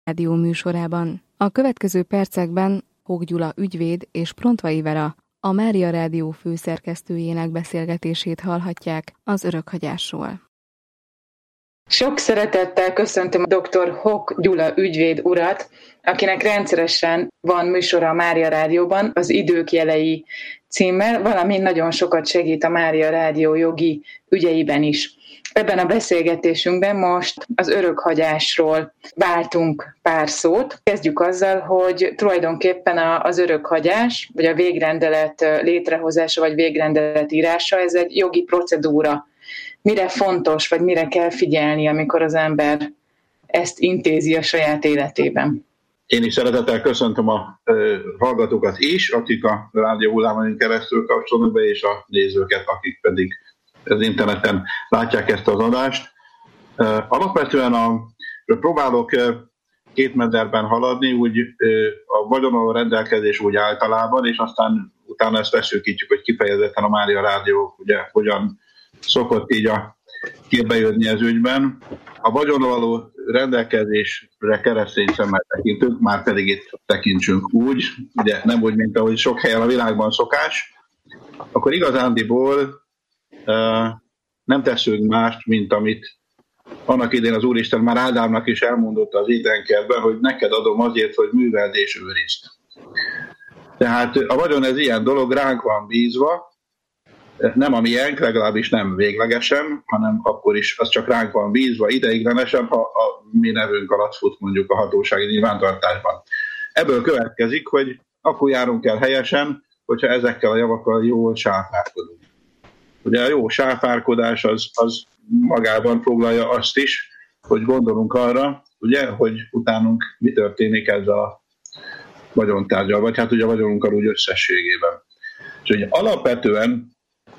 Rádió műsorában. A következő percekben Hok Gyula ügyvéd és Prontvai Vera, a Mária Rádió főszerkesztőjének beszélgetését hallhatják az örökhagyásról. Sok szeretettel köszöntöm a dr. Hok Gyula ügyvéd urat, akinek rendszeresen van műsora a Mária Rádióban, az Idők jelei címmel, valamint nagyon sokat segít a Mária Rádió jogi ügyeiben is. Ebben a beszélgetésünkben most az örökhagyásról váltunk pár szót. Kezdjük azzal, hogy tulajdonképpen az örökhagyás, vagy a végrendelet létrehozása, vagy végrendelet írása, ez egy jogi procedúra. Mire fontos, vagy mire kell figyelni, amikor az ember ezt intézi a saját életében? Én is szeretettel köszöntöm a hallgatókat is, akik a rádió hullámon keresztül kapcsolnak be, és a nézőket, akik pedig az interneten látják ezt az adást. Alapvetően próbálok két mederben haladni, úgy a vagyonról rendelkezés úgy általában, és aztán utána ezt leszűkítjük, hogy kifejezetten a Mária Rádió ugye hogyan szokott így a képbe jönni az ügyben. A vagyonról való rendelkezésre keresztény szemmel tekintünk, már pedig itt tekintsünk úgy, ugye nem úgy, mint ahogy sok helyen a világban szokás, akkor igazándiból nem teszünk mást, mint amit annak idén az Úristen már Ádámnak is elmondotta az Édenkertben, hogy neked adom azért, hogy műveld és őrizd. Tehát a vagyon ez ilyen dolog, ránk van bízva, nem a miénk, legalábbis nem véglegesen, hanem akkor is az csak ránk van bízva ideiglenesen, ha a mi nevünk alatt fut mondjuk a hatósági nyilvántartásban. Ebből következik, hogy akkor járunk el helyesen, hogyha ezekkel a javakkal jól sáfárkodunk. Ugye a jó sáfárkodás az magában foglalja azt is, hogy gondolunk arra, ugye, hogy utánunk mi történik ezzel a vagyontárgyal, vagy hát ugye a vagyonunkkal úgy összességében. És ugye alapvetően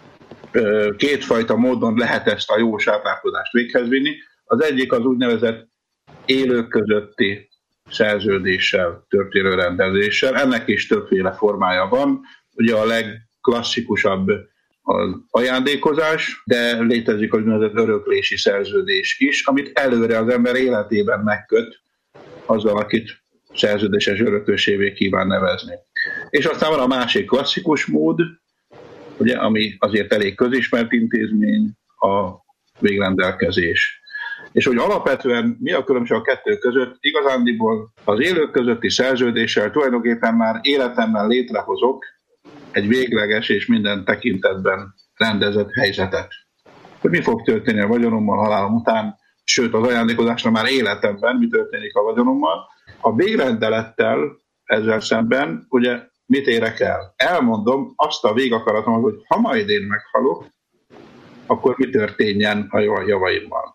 kétfajta módon lehet ezt a jó sáfárkodást véghez vinni. Az egyik az úgynevezett élők közötti szerződéssel történő rendezéssel. Ennek is többféle formája van. Ugye a legklasszikusabb az ajándékozás, de létezik az úgynevezett öröklési szerződés is, amit előre az ember életében megköt azzal, akit szerződéses örökösévé kíván nevezni. És aztán van a másik klasszikus mód, ugye, ami azért elég közismert intézmény, a végrendelkezés. És hogy alapvetően mi a különbség a kettő között, igazándiból az élők közötti szerződéssel tulajdonképpen már életemben létrehozok egy végleges és minden tekintetben rendezett helyzetet. Hogy mi fog történni a vagyonommal halálom után, sőt az ajándékozásra már életemben mi történik a vagyonommal. A végrendelettel ezzel szemben ugye mit érek el? Elmondom azt a végakaratom, hogy ha majd én meghalok, akkor mi történjen a javaimmal.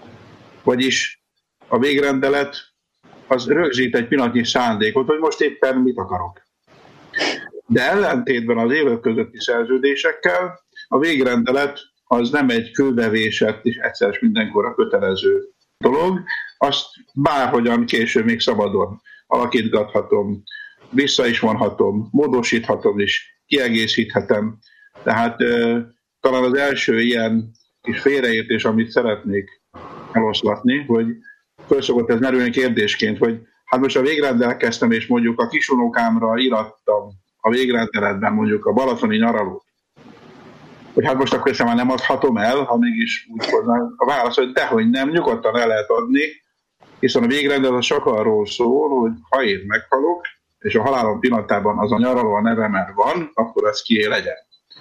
Vagyis a végrendelet az rögzít egy pillanatnyi szándékot, hogy most éppen mit akarok. De ellentétben az élők közötti szerződésekkel a végrendelet az nem egy kőbevésett és egyszer mindenkorra kötelező dolog, azt bárhogyan később még szabadon alakítgathatom, vissza is vonhatom, módosíthatom is, kiegészíthetem. Tehát talán az első ilyen kis félreértés, amit szeretnék eloszlatni, hogy fölszokott ez merülni kérdésként, hogy hát most a végrendelkeztem, és mondjuk a kisunókámra irattam a végrendeletben mondjuk a balatoni nyaralót, hogy hát most akkor ezt már nem adhatom el, ha mégis úgy hozzá a válasz, hogy dehogy nem, nyugodtan el lehet adni, hiszen a végrendelet csak arról szól, hogy ha én meghalok, és a halálom pillanatában az a nyaraló a nevemen van, akkor ez kié legyen.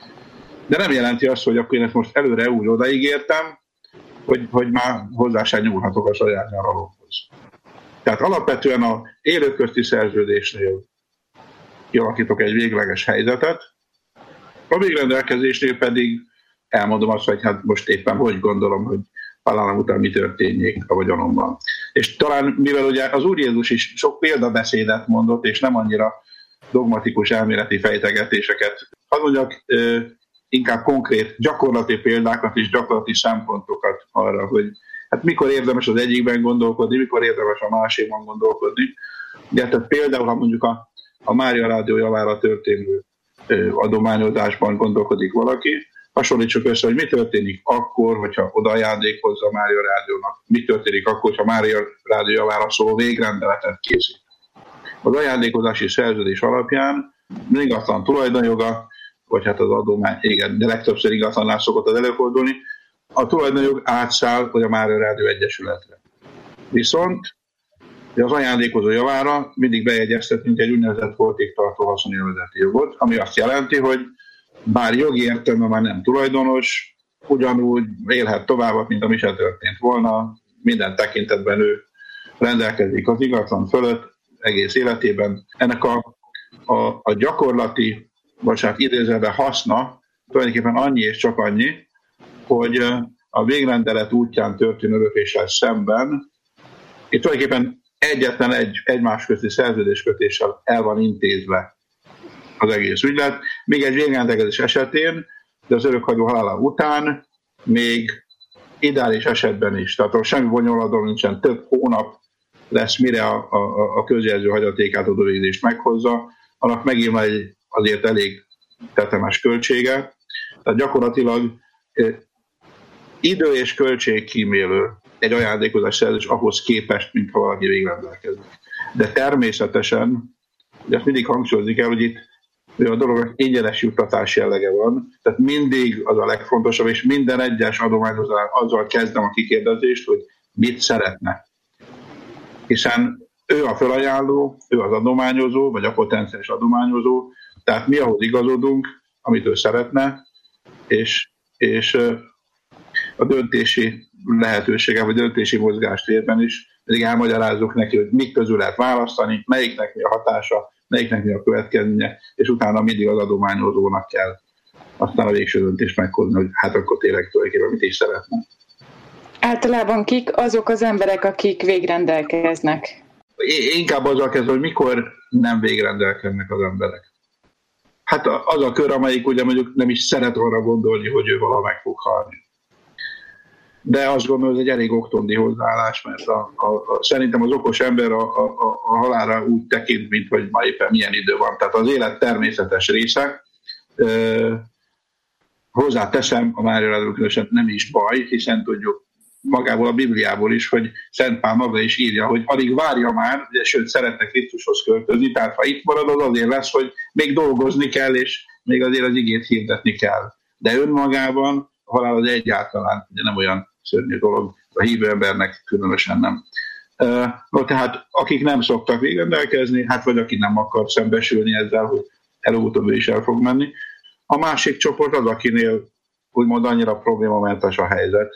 De nem jelenti azt, hogy akkor én ezt most előre úgy odaígértem, hogy már hozzá sem nyúlhatok a saját nyaralóhoz. Tehát alapvetően a élők közti szerződésnél kialakítok egy végleges helyzetet, a végrendelkezésnél pedig elmondom azt, hogy hát most éppen hogy gondolom, hogy halálom után mi történjék a vagyonomban. És talán, mivel ugye az Úr Jézus is sok példabeszédet mondott, és nem annyira dogmatikus elméleti fejtegetéseket, hadd mondjak inkább konkrét gyakorlati példákat és gyakorlati szempontokat arra, hogy hát mikor érdemes az egyikben gondolkodni, mikor érdemes a másikban gondolkodni. Ugye, tehát például, ha mondjuk a Mária Rádió javára történő adományozásban gondolkodik valaki, hasonlítsuk össze, hogy mi történik akkor, hogyha oda ajándékozza a Mária Rádiónak, mi történik akkor, hogyha Mária Rádió javára szóló végrendeletet készít. Az ajándékozási szerződés alapján ingatlan tulajdonjoga, vagy hát az adomány, igen, de legtöbbször ingatlannál szokott az előfordulni, a tulajdonjog átszáll, hogy a Mária Rádió Egyesületre. Viszont az ajándékozó javára mindig bejegyeztetünk egy úgynevezett holtéktartó haszonélvezeti jogot, ami azt jelenti, hogy bár jogi értelemben már nem tulajdonos, ugyanúgy élhet tovább, mint ami se történt volna, minden tekintetben ő rendelkezik az ingatlan fölött egész életében. Ennek a gyakorlati, vagy hát idézőben haszna tulajdonképpen annyi és csak annyi, hogy a végrendelet útján történő örökléssel szemben itt tulajdonképpen egyetlen egy egymás közti szerződéskötéssel el van intézve az egész ügylet, még egy végrendelkezés esetén, de az örökhagyó halála után még ideális esetben is, tehát semmi bonyolultban nincsen, több hónap lesz, mire a közjelző hagyatékát adóvégzést meghozza, annak megint azért elég tetemes költsége, tehát gyakorlatilag idő és költség kímélő egy ajándékozás szerződés ahhoz képest, mint ha valaki végrendelkezik. De természetesen, ugye ezt mindig hangsúlyozni kell, hogy itt a dolognak ingyenes juttatás jellege van, tehát mindig az a legfontosabb, és minden egyes adományozónál azzal kezdem a kikérdezést, hogy mit szeretne. Hiszen ő a felajánló, ő az adományozó, vagy a potenciális adományozó, tehát mi ahhoz igazodunk, amit ő szeretne, és a döntési lehetősége, vagy döntési mozgástérben is pedig elmagyarázzuk neki, hogy mik közül lehet választani, melyiknek mi a hatása, melyiknek mi a következménye, és utána mindig az adományozónak kell aztán a végső döntést meghozni, hogy hát akkor tényleg tulajdonképpen mit is szeretne. Általában kik azok az emberek, akik végrendelkeznek? Inkább azzal kezdve, hogy mikor nem végrendelkeznek az emberek. Hát az a kör, amelyik ugye mondjuk nem is szeret arra gondolni, hogy ő valaha meg fog halni. De azt gondolom, hogy ez egy elég oktondi hozzáállás, mert szerintem az okos ember a halálra úgy tekint, mint hogy ma éppen milyen idő van. Tehát az élet természetes része. Hozzáteszem, a Mária Rádió különösen nem is baj, hiszen tudjuk magából a Bibliából is, hogy Szent Pál maga is írja, hogy alig várja már, ugye, sőt szeretne Krisztushoz költözni, tehát ha itt marad, az azért lesz, hogy még dolgozni kell, és még azért az igét hirdetni kell. De önmagában a halál az egyáltalán ugye nem olyan szörnyű dolog, a hívő embernek különösen nem. No, tehát akik nem szoktak végrendelkezni, hát vagy aki nem akar szembesülni ezzel, hogy előbb-utóbb is el fog menni. A másik csoport az, akinél úgymond annyira problémamentes a helyzet,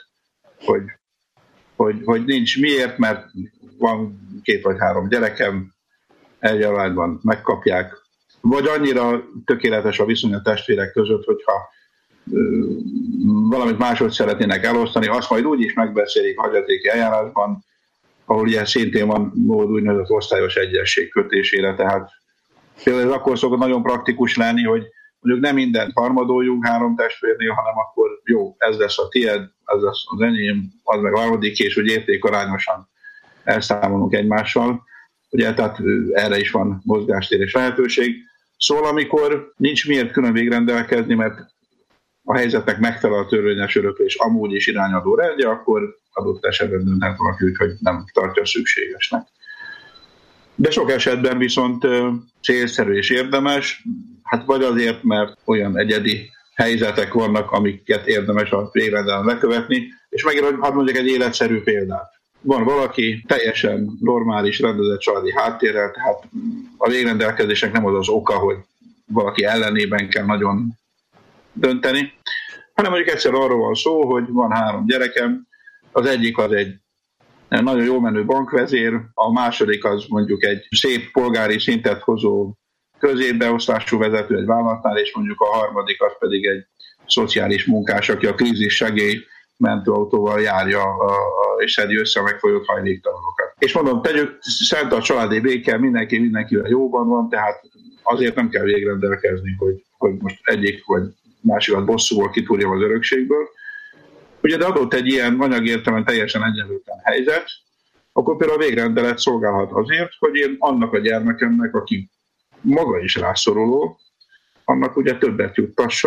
hogy nincs miért, mert van 2 vagy 3 gyerekem, egy családban megkapják, vagy annyira tökéletes a viszony a testvérek között, hogyha valamit máshogy szeretnének elosztani, azt majd úgy is megbeszélik a hagyatéki eljárásban, ahol ugye szintén van mód úgynevezett osztályos egyesség kötésére, tehát például ez akkor szokott nagyon praktikus lenni, hogy mondjuk nem mindent harmadoljunk 3 testvérnél, hanem akkor jó, ez lesz a tied, ez lesz az enyém, az meg a harmadik, és hogy értékarányosan elszámolunk egymással. Ugye, tehát erre is van mozgástér és lehetőség. Szóval amikor nincs miért külön végrendelkezni, mert a helyzetnek megfelel a törvényes öröklés amúgy is irányadó rendje, akkor adott esetben dönthet valaki úgy, hogy nem tartja szükségesnek. De sok esetben viszont célszerű és érdemes, hát vagy azért, mert olyan egyedi helyzetek vannak, amiket érdemes a végrendelen lekövetni, és megint hadd mondjak egy életszerű példát. Van valaki teljesen normális, rendezett családi háttérrel, tehát a végrendelkezésnek nem az az oka, hogy valaki ellenében kell nagyon dönteni, hanem mondjuk egyszer arról van szó, hogy van 3 gyerekem, az egyik az egy nagyon jól menő bankvezér, a második az mondjuk egy szép polgári szintet hozó középbeosztású vezető egy vállalatnál, és mondjuk a harmadik az pedig egy szociális munkás, aki a krízis segély mentőautóval járja és szedi össze a megfolyott hajléktalanokat. És mondom, tegyük szent a családi béke, mindenkivel jóban van, tehát azért nem kell végrendelkezni, hogy most egyik vagy másikat bosszúval kitúrjam az örökségből. Ugye de adott egy ilyen anyagértelemben teljesen egyenlőtlen helyzet, akkor például a végrendelet szolgálhat azért, hogy én annak a gyermekemnek, aki maga is rászoruló, annak ugye többet juttassak,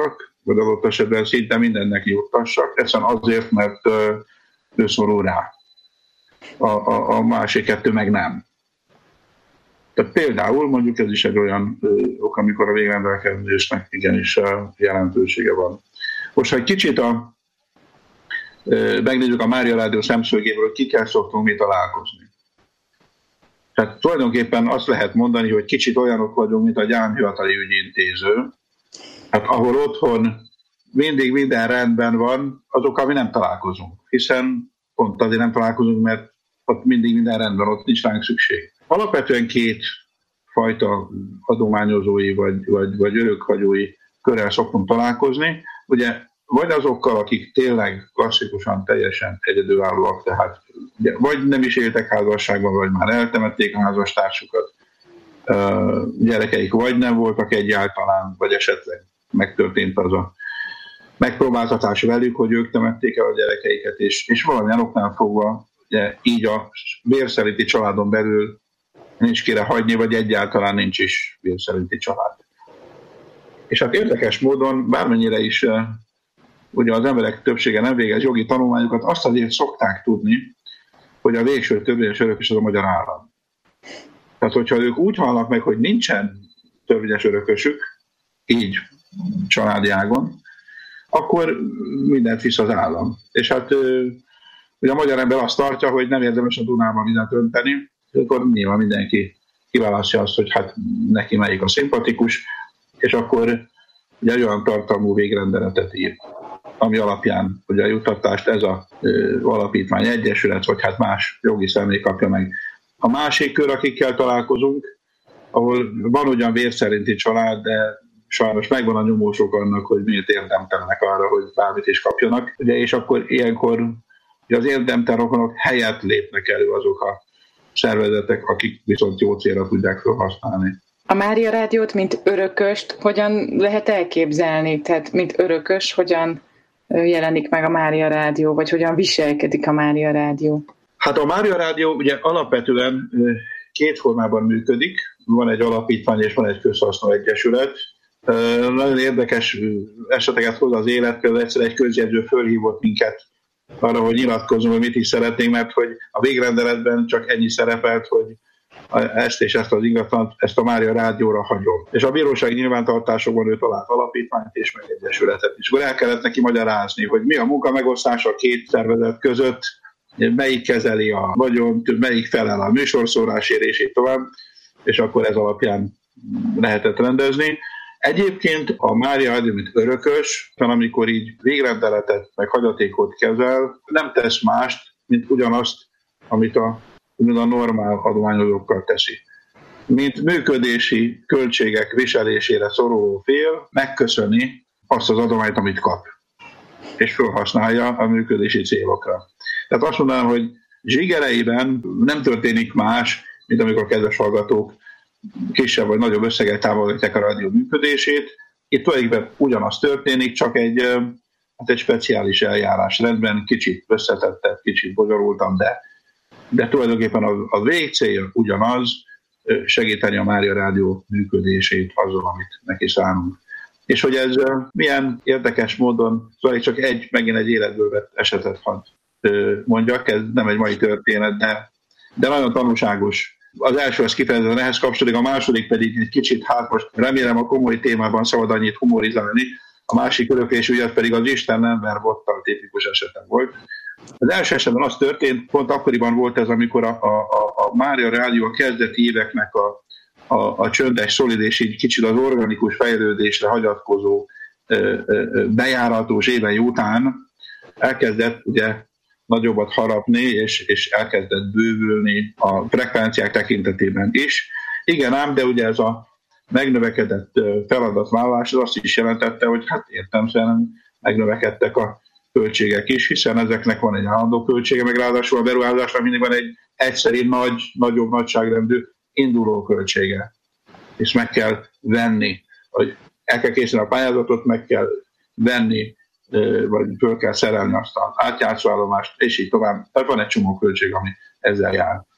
vagy adott esetben szinte mindennek juttassak, egyszerűen azért, mert ő szorul rá. A másik kettő meg nem. Tehát például mondjuk ez is egy olyan ok, amikor a végrendelkezésnek igenis jelentősége van. Most, ha egy kicsit megnézzük a Mária Rádió szemszögéből, hogy kikkel szoktunk mi találkozni. Tehát tulajdonképpen azt lehet mondani, hogy kicsit olyanok vagyunk, mint a gyámhivatali ügyintéző, hát ahol otthon mindig minden rendben van, azokkal mi nem találkozunk. Hiszen pont azért nem találkozunk, mert ott mindig minden rendben, ott nincs ránk szükség. Alapvetően két fajta adományozói vagy örökhagyói körrel szoktunk találkozni. Ugye vagy azokkal, akik tényleg klasszikusan teljesen egyedülállóak, tehát ugye, vagy nem is éltek házasságban, vagy már eltemették a házastársukat, gyerekeik vagy nem voltak egyáltalán, vagy esetleg megtörtént az a megpróbáltatás velük, hogy ők temették el a gyerekeiket, és valamilyen oknál fogva ugye, így a vérszerinti családon belül nincs kire hagyni, vagy egyáltalán nincs is vérszerinti család. És hát érdekes módon, bármennyire is ugye az emberek többsége nem végez jogi tanulmányokat, azt azért szokták tudni, hogy a végső törvényes örökös az a magyar állam. Tehát, hogyha ők úgy halnak meg, hogy nincsen törvényes örökösük, így családi ágon, akkor mindent visz az állam. És hát ugye a magyar ember azt tartja, hogy nem érdemes a Dunában mindent önteni, akkor nyilván mindenki kiválasztja azt, hogy hát neki melyik a szimpatikus, és akkor ugye egy olyan tartalmú végrendeletet ír, ami alapján ugye a juttatást ez az alapítvány, egyesület, vagy hát más jogi személy kapja meg. A másik kör, akikkel találkozunk, ahol van ugyan vérszerinti család, de sajnos megvan a nyomósok annak, hogy miért érdemtelenek arra, hogy bármit is kapjanak. Ugye, és akkor ilyenkor az érdemtelen rokonok helyett lépnek elő azok a szervezetek, akik viszont jó célra tudják felhasználni. A Mária Rádiót, mint örököst, hogyan lehet elképzelni? Tehát, mint örökös, hogyan jelenik meg a Mária Rádió, vagy hogyan viselkedik a Mária Rádió? Hát a Mária Rádió ugye alapvetően két formában működik. Van egy alapítvány és van egy közhasznú egyesület. Nagyon érdekes eseteket hoz az élet, például egyszer egy közjegyző fölhívott minket arra, hogy nyilatkozunk, hogy mit is szeretnénk, mert hogy a végrendeletben csak ennyi szerepelt, hogy ezt és ezt az ingatlant, ezt a Mária Rádióra hagyom. És a bírósági nyilvántartásokban ő talált alapítványt és meg egyesületet is. Akkor el kellett neki magyarázni, hogy mi a munkamegosztás a két szervezet között, melyik kezeli a vagyont, melyik felel a műsorszórásért, és így tovább, és akkor ez alapján lehetett rendezni. Egyébként a Mária Rádió, mint örökös, amikor így végrendeletet, meg hagyatékot kezel, nem tesz mást, mint ugyanazt, amit a normál adományozókkal teszi. Mint működési költségek viselésére szoruló fél megköszöni azt az adományt, amit kap, és felhasználja a működési célokra. Tehát azt mondanám, hogy zsigereiben nem történik más, mint amikor a kedves hallgatók kisebb vagy nagyobb összeggel támogatják a rádió működését. Itt tulajdonképpen ugyanaz történik, csak egy speciális eljárásrendben, kicsit összetettebb, kicsit bonyolultam, de tulajdonképpen a végcél ugyanaz, segíteni a Mária Rádió működését azzal, amit neki szánunk. És hogy ez milyen érdekes módon, szóval csak megint egy életből vett esetet hadd mondjak, ez nem egy mai történet, de nagyon tanulságos. Az első az kifejezetten ehhez kapcsolódik, a második pedig egy kicsit, hát most remélem a komoly témában szabad annyit humorizálni, a másik öröklés ügyet pedig az Isten ember bottal tipikus esetem volt. Az első esetben az történt, pont akkoriban volt ez, amikor a Mária Rádió a kezdeti éveknek a csöndes, szolid és így kicsit az organikus fejlődésre hagyatkozó bejáratos évei után elkezdett ugye nagyobbat harapni, és elkezdett bővülni a frekvenciák tekintetében is. Igen ám, de ugye ez a megnövekedett feladatvállalás az azt is jelentette, hogy hát értelemszerűen megnövekedtek a költségek is, hiszen ezeknek van egy állandó költsége, meg ráadásul a beruházásnak mindig van egy egyszeri nagyobb nagyságrendű induló költsége. És meg kell venni, hogy el kell készíteni a pályázatot, meg kell venni, vagy föl kell szerelni azt az átjátszóállomást, és így tovább. Tehát van egy csomó költség, ami ezzel jár.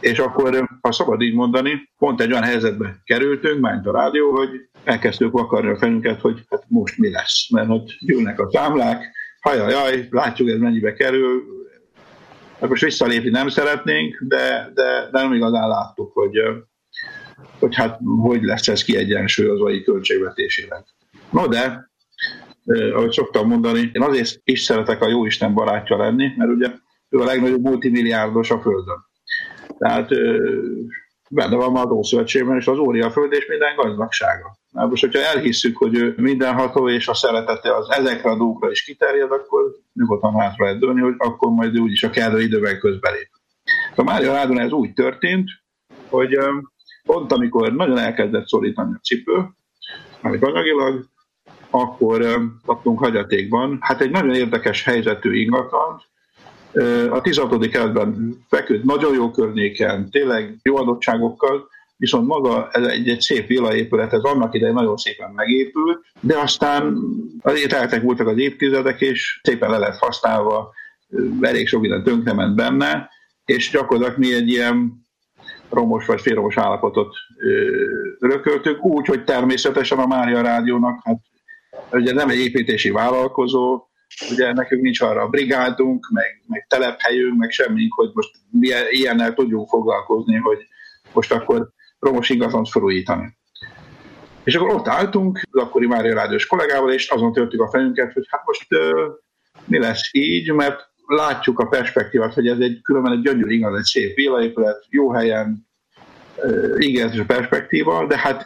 És akkor, ha szabad így mondani, pont egy olyan helyzetbe kerültünk, mint a rádió, hogy elkezdtük vakarni a fejünket, hogy hát most mi lesz, mert ott gyűlnek a számlák, hajajaj, látjuk, ez mennyibe kerül, hát most visszalépni nem szeretnénk, de nem igazán láttuk, hogy hát hogy lesz ez kiegyensúlyozva a költségvetésének. No de, ahogy szoktam mondani, én azért is szeretek a Jóisten barátja lenni, mert ugye ő a legnagyobb multimilliárdos a Földön. Tehát benne van már az Ószövetségben, és az óri a Föld, és minden gazdagsága. Na, most, hogyha elhisszük, hogy ő mindenható, és a szeretete az ezekre a dolgokra is kiterjed, akkor nyugodtan hátra lehet dőlni, hogy akkor majd ő úgyis a kellő időben közbelép. A Mária Rádión ez úgy történt, hogy pont amikor nagyon elkezdett szorítani a cipő, amit anyagilag, akkor kaptunk hagyatékban, hát egy nagyon érdekes helyzetű ingatlant, a 16. kerületben feküdt, nagyon jó környéken, tényleg jó adottságokkal, viszont maga ez egy szép villaépület, ez annak idején nagyon szépen megépült, de aztán azért eltek voltak az évtizedek, és szépen le lett használva, elég sok minden tönkrement benne, és gyakorlatilag mi egy ilyen romos vagy félromos állapotot örököltük, úgy, hogy természetesen a Mária Rádiónak, hát ugye nem egy építési vállalkozó, ugye nekünk nincs arra brigádunk, meg telephelyünk, meg semmink, hogy most ilyennel tudjunk foglalkozni, hogy most akkor romos ingatlant felújítani. És akkor ott álltunk az akkori Mária Rádiós kollégával, és azon töltük a fejünket, hogy hát most mi lesz így, mert látjuk a perspektívát, hogy ez különben egy gyönyörű ingatlan, egy szép villaépület, jó helyen, ígéretes a perspektíva,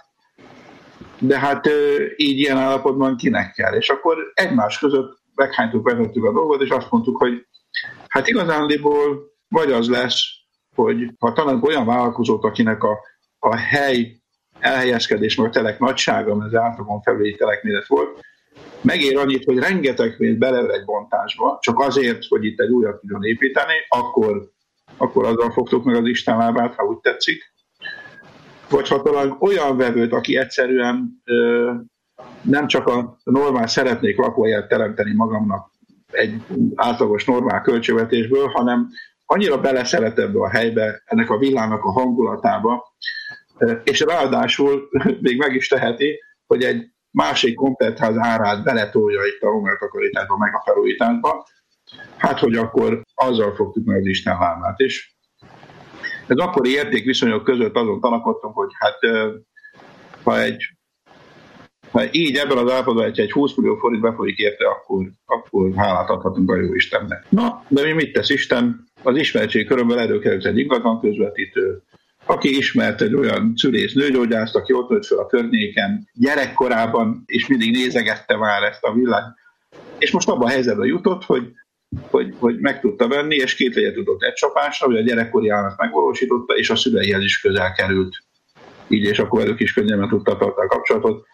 de hát így ilyen állapotban kinek kell. És akkor egymás között meghánytuk, vezettük a dolgot, és azt mondtuk, hogy hát igazándiból vagy az lesz, hogy ha találunk olyan vállalkozót, akinek a hely elhelyezkedés, meg a telek nagysága, mert az átlagon felüli telekméret volt, megér annyit, hogy rengeteg pénzt beleöl egy bontásba, csak azért, hogy itt egy újat tudjon építeni, akkor azzal fogtuk meg az Isten lábát, ha úgy tetszik. Vagy ha talán olyan vevőt, aki egyszerűen nem csak a normál szeretnék lakóhelyet teremteni magamnak egy átlagos normál költségvetésből, hanem annyira beleszeret ebbe a helybe, ennek a villának a hangulatába, és ráadásul még meg is teheti, hogy egy másik komplettház árát beletolja itt a hongertakarításba, meg a felújításba, hát hogy akkor azzal fogtuk meg az Isten lábát. És ez akkori értékviszonyok között azon tanakodtunk, hogy hát ha így ebben az állapotban egy 20 millió forint befolyik érte, akkor hálát adhatunk a jó Istennek. Na, de mi mit tesz Isten? Az ismertség körömből előkerült egy ingatlan közvetítő, aki ismert egy olyan szülész nőgyógyászt, aki ott nőtt fel a környéken gyerekkorában, és mindig nézegette már ezt a villát. És most abban a helyzetben jutott, hogy meg tudta venni, és 2 legyet tudott egy csapásra, hogy a gyerekkori állat megvalósította, és a szüleihez is közel került. Így, és akkor ők is könnyebben tudta tartani a kapcsolatot,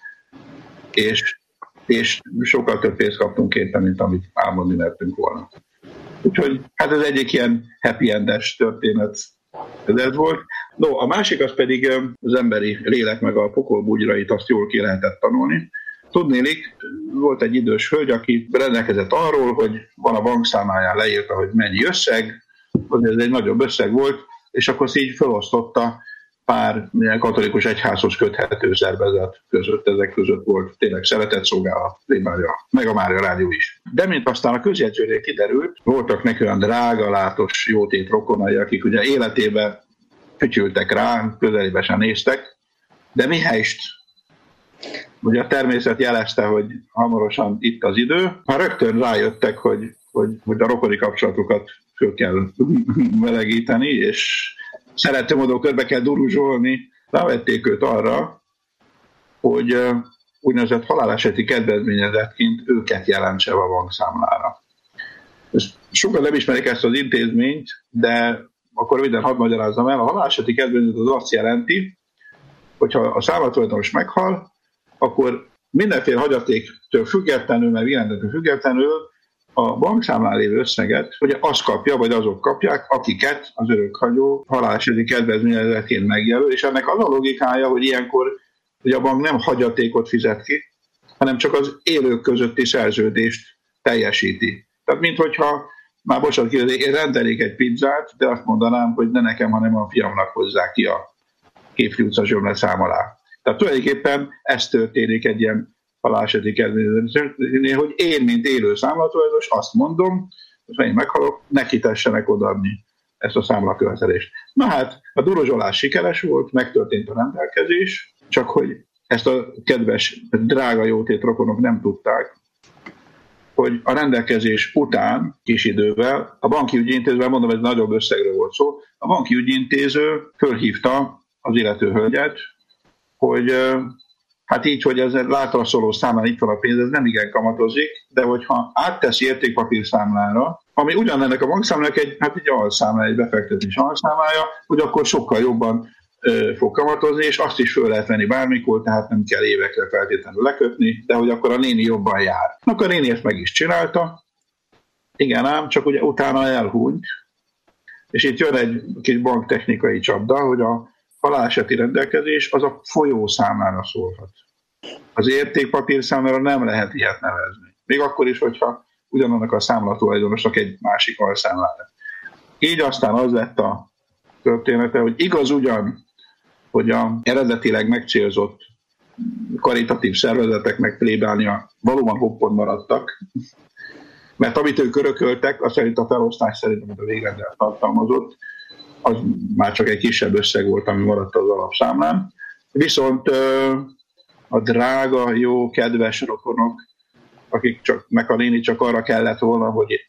és sokkal több pénzt kaptunk érte, mint amit álmodni mertünk volna. Úgyhogy hát ez egyik ilyen happy endes történet ez volt. No, a másik az pedig az emberi lélek meg a pokol bugyrait, azt jól ki lehetett tanulni. Tudnélik, volt egy idős hölgy, aki rendelkezett arról, hogy van a bankszámláján leírta, hogy mennyi összeg, ez egy nagyobb összeg volt, és akkor így felosztotta pár katolikus egyházhoz köthető szervezet között, ezek között volt tényleg szeretett szolgálat, meg a Mária Rádió is. De mint aztán a közjegyzőnél kiderült, voltak neki olyan drága, látos, jótét rokonai, akik ugye életében fütyültek rá, közelébe sem néztek, de mihelyst ugye a természet jelezte, hogy hamarosan itt az idő, már rögtön rájöttek, hogy a rokoni kapcsolatokat föl kell melegíteni, és szerető módon körbe kell duruzsolni. Rávették őt arra, hogy úgynevezett haláleseti kedvezményezettként őket jelentse a bankszámlára. Sokan nem ismerik ezt az intézményt, de akkor röviden hadd magyarázzam el. A haláleseti kedvezményezet az azt jelenti, hogyha a számlatulajdonos meghal, akkor mindenféle hagyatéktől függetlenül, meg jelentetől függetlenül a bankszámlán lévő összeget, ugye azt kapja, vagy azok kapják, akiket az örökhagyó haláleseti kedvezményezetként megjelöl, és ennek az a logikája, hogy ilyenkor ugye a bank nem hagyatékot fizet ki, hanem csak az élők közötti szerződést teljesíti. Tehát minthogyha már bocsánat, én rendelnék egy pizzát, de azt mondanám, hogy ne nekem, hanem a fiamnak hozzák ki a Képfri utca zsömleszám alá. Tehát tulajdonképpen ez történik egy ilyen haláleseti kedvezményezésnél, hogy én, mint élő számlatulajdonos azt mondom, hogy én meghalok, neki tessenek odaadni ezt a számlakövetelést. Na hát, a duruzsolás sikeres volt, megtörtént a rendelkezés, csak hogy ezt a kedves, drága jótét rokonok nem tudták, hogy a rendelkezés után, kis idővel, a banki ügyintézővel, mondom, ez nagyobb összegről volt szó, a banki ügyintéző fölhívta az illető hölgyet, hogy hát így, hogy ez látra szóló számlán itt van a pénz, ez nem igen kamatozik, de hogyha átteszi értékpapír számlára, ami ugyanennek a bankszámlának egy alszámla, egy befektetés alszámlája, hogy akkor sokkal jobban fog kamatozni, és azt is föl lehet venni bármikor, tehát nem kell évekre feltétlenül lekötni, de hogy akkor a néni jobban jár. Akkor a néni ezt meg is csinálta, igen ám, csak ugye utána elhunyt, és itt jön egy kis banktechnikai csapda, hogy a haláleseti rendelkezés az a folyószámlára szólhat. Az értékpapír számlára nem lehet ilyet nevezni. Még akkor is, hogyha ugyanannak a számlatulajdonosnak egy másik alszámlára. Így aztán az lett a története, hogy igaz ugyan, hogy a eredetileg megcélzott karitatív szervezeteknek plébánia valóban hoppon maradtak, mert amit ők örököltek, az szerint a felosztás szerint, amit a végrendelt tartalmazott, az már csak egy kisebb összeg volt, ami maradt az alapszámlán. Viszont a drága, jó, kedves rokonok, akik meg a néni csak arra kellett volna, hogy itt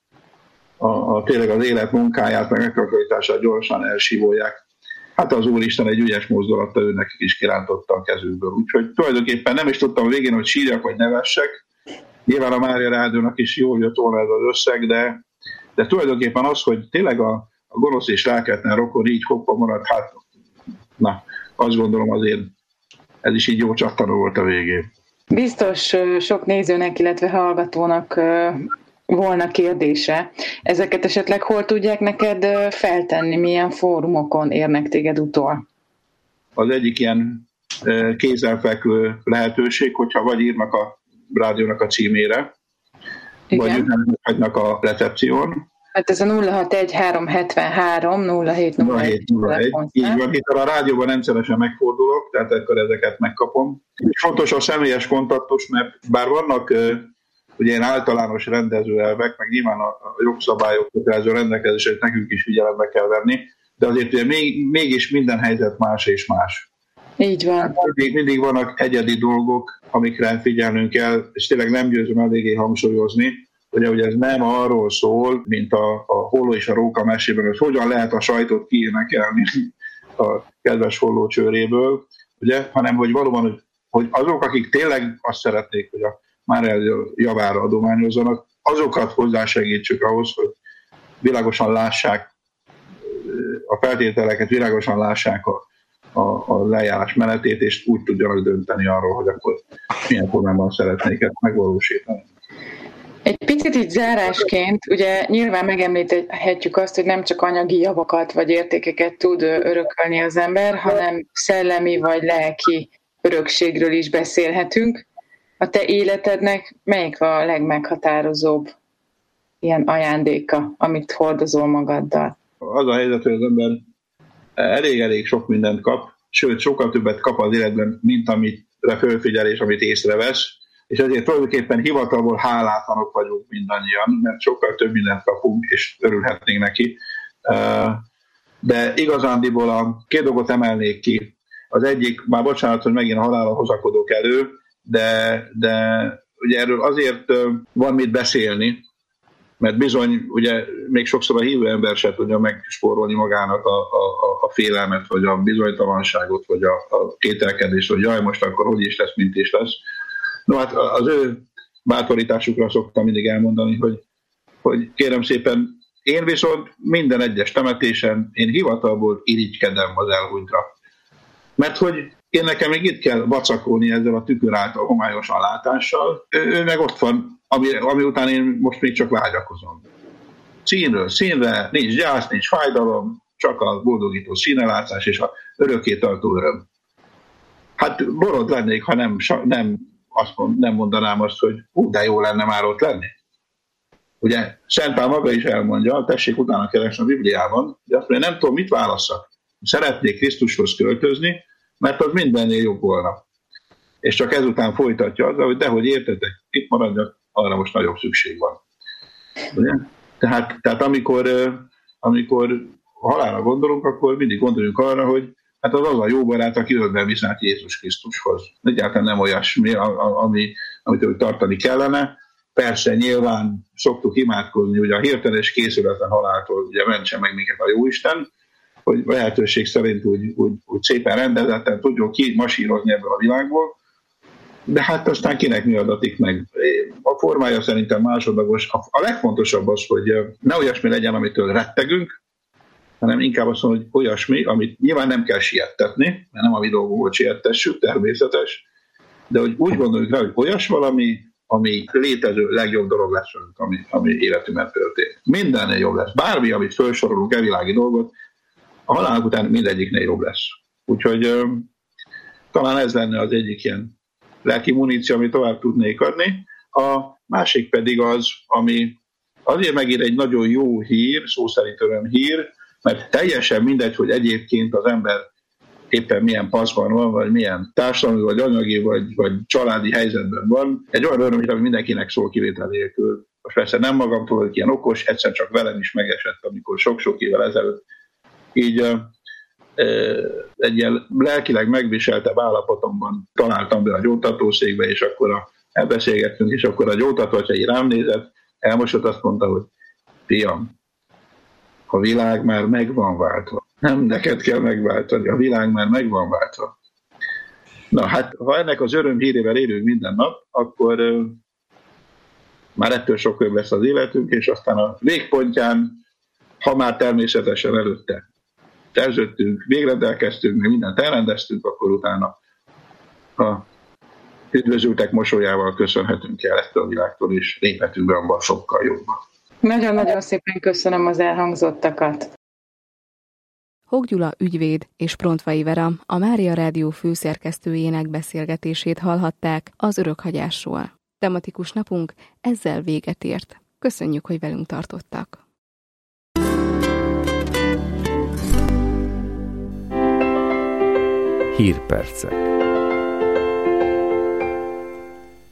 tényleg az élet munkáját, meg megtakarítását gyorsan elsivolják. Hát az Úristen egy ügyes mozdulattal ő nekik is kirántotta a kezükből. Úgyhogy tulajdonképpen nem is tudtam a végén, hogy sírjak vagy nevessek. Nyilván a Mária Rádiónak is jól jött volna ez az összeg, de tulajdonképpen az, hogy tényleg a gonosz és ráketlen rokon így hoppa maradt, hát na, azt gondolom azért ez is így jó csattanó volt a végén. Biztos sok nézőnek, illetve hallgatónak volna kérdése. Ezeket esetleg hol tudják neked feltenni, milyen fórumokon érnek téged utol? Az egyik ilyen kézenfekvő lehetőség, hogyha vagy írnak a rádiónak a címére, igen, vagy üzenetnek a recepción. Hát ez a 061-373-0701. Így van, itt a rádióban rendszeresen megfordulok, tehát akkor ezeket megkapom. És fontos a személyes kontaktus, mert bár vannak ugye ilyen általános rendezőelvek, meg nyilván a jogszabályok kötelező rendelkezését nekünk is figyelembe kell venni, de azért ugye mégis minden helyzet más és más. Így van. Mindig vannak egyedi dolgok, amikre figyelnünk kell, és tényleg nem győzöm eléggé hangsúlyozni, hogy ez nem arról szól, mint a Holló és a Róka mesében, hogy hogyan lehet a sajtot kiénekelni a kedves Holló csőréből, ugye? Hanem hogy valóban, hogy azok, akik tényleg azt szeretnék, hogy a Mária javára adományozzanak, azokat hozzásegítsük ahhoz, hogy világosan lássák a feltételeket, világosan lássák a lejárás menetét, és úgy tudjanak dönteni arról, hogy akkor milyen formában szeretnék ezt megvalósítani. Egy picit így zárásként, ugye nyilván megemlíthetjük azt, hogy nem csak anyagi javakat vagy értékeket tud örökölni az ember, hanem szellemi vagy lelki örökségről is beszélhetünk. A te életednek melyik a legmeghatározóbb ilyen ajándéka, amit hordozol magaddal? Az a helyzet, hogy az ember elég sok mindent kap, sőt sokkal többet kap az életben, mint amire fölfigyel és amit észrevesz, és ezért tulajdonképpen hivatalból hálátlanok vagyunk mindannyian, mert sokkal több mindent kapunk, és örülhetnénk neki. De igazándiból a két dolgot emelnék ki. Az egyik, már bocsánat, hogy megint a halálra hozakodok elő, de ugye erről azért van mit beszélni, mert bizony, ugye még sokszor a hívő ember se tudja megspórolni magának a félelmet, vagy a bizonytalanságot, vagy a kételkedést, hogy jaj, most akkor hogy is lesz, mint is lesz. No hát az ő bátorításukra szoktam mindig elmondani, hogy kérem szépen, én viszont minden egyes temetésen én hivatalból irigykedem az elhunytra. Mert hogy én nekem még itt kell vacakolni ezzel a tükör által homályosan látással, ő meg ott van, ami után én most még csak vágyakozom. Színről színre, nincs gyász, nincs fájdalom, csak a boldogító színelátás és a örökké tartó öröm. Hát borod lennék, ha nem mondanám azt, hogy de jó lenne már ott lenni. Ugye Szent Pál maga is elmondja, tessék utána keresni a Bibliában, de azt mondja, nem tudom, mit válasszak. Szeretnék Krisztushoz költözni, mert az mindennél jobb volna. És csak ezután folytatja azzal, hogy dehogy értetek, itt maradjak, arra most nagyobb szükség van. Ugye? Tehát amikor halálra gondolunk, akkor mindig gondoljunk arra, hogy hát az a jó barát, aki örömmel visz át Jézus Krisztushoz. Egyáltalán nem olyasmi, amit tartani kellene. Persze nyilván szoktuk imádkozni, hogy a hirtelen és készületlen haláltól ugye mentse meg minket a Jóisten, hogy lehetőség szerint úgy szépen rendezetten tudjon kimasírozni ebből a világból, de hát aztán kinek mi adatik meg. A formája szerintem másodlagos. A legfontosabb az, hogy ne olyasmi legyen, amitől rettegünk, hanem inkább azt mondom, hogy olyasmi, amit nyilván nem kell siettetni, mert nem a mi dolgunk, hogy siettessük, természetes, de hogy úgy gondoljuk rá, hogy olyas valami, ami létező legjobb dolog lesz, ami életünkben történt. Mindennél jobb lesz. Bármi, amit felsorolunk, világi dolgot, a halálunk után mindegyiknél jobb lesz. Úgyhogy talán ez lenne az egyik ilyen lelki muníció, amit tovább tudnék adni. A másik pedig az, ami azért megír egy nagyon jó hír, szó szerint örömhír, mert teljesen mindegy, hogy egyébként az ember éppen milyen paszban van, vagy milyen társadalmi, vagy anyagi, vagy családi helyzetben van. Egy olyan örömhír, ami mindenkinek szól kivétel nélkül. Most persze nem magamtól vagyok ilyen okos, egyszer csak velem is megesett, amikor sok-sok évvel ezelőtt így egy ilyen lelkileg megviseltebb állapotomban találtam be a gyógytatószékbe, és akkor elbeszélgettünk, és akkor a gyógytató, hogyha így rám nézett, elmosott, azt mondta, hogy fiam, a világ már meg van váltva. Nem neked kell megváltani, a világ már meg van váltva. Na hát, ha ennek az örömhírével élünk minden nap, akkor már ettől sokkal lesz az életünk, és aztán a végpontján, ha már természetesen előtte szerződtünk, végrendelkeztünk, meg mindent elrendeztünk, akkor utána a üdvözültek mosolyával köszönhetünk el ezt a világtól, és léphetünk be abban sokkal jobban. Nagyon-nagyon szépen köszönöm az elhangzottakat. Hok Gyula ügyvéd és Prontvai Vera, a Mária Rádió főszerkesztőjének beszélgetését hallhatták az örökhagyásról. Tematikus napunk ezzel véget ért. Köszönjük, hogy velünk tartottak. Hírpercek.